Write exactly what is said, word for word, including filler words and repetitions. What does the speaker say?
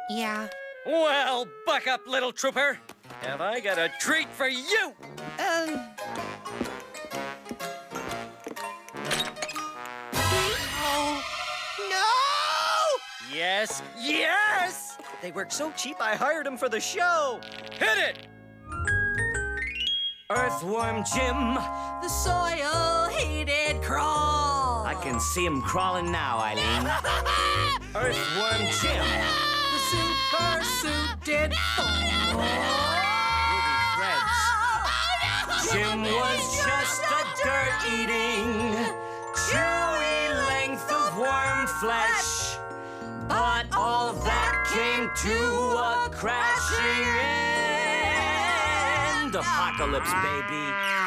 Yeah. Well, buck up, little trooper. Have I got a treat for you? Um... Oh, no! Yes, yes! They work so cheap, I hired them for the show. Hit it! Earthworm Jim. The soil-hated crawl. I can see him crawling now, Eileen. Earthworm Jim. The super suit did fall. Ruby threads. Jim was just a dirt-eating, chewy length of worm flesh. But all that came to a crashing end. Apocalypse, baby.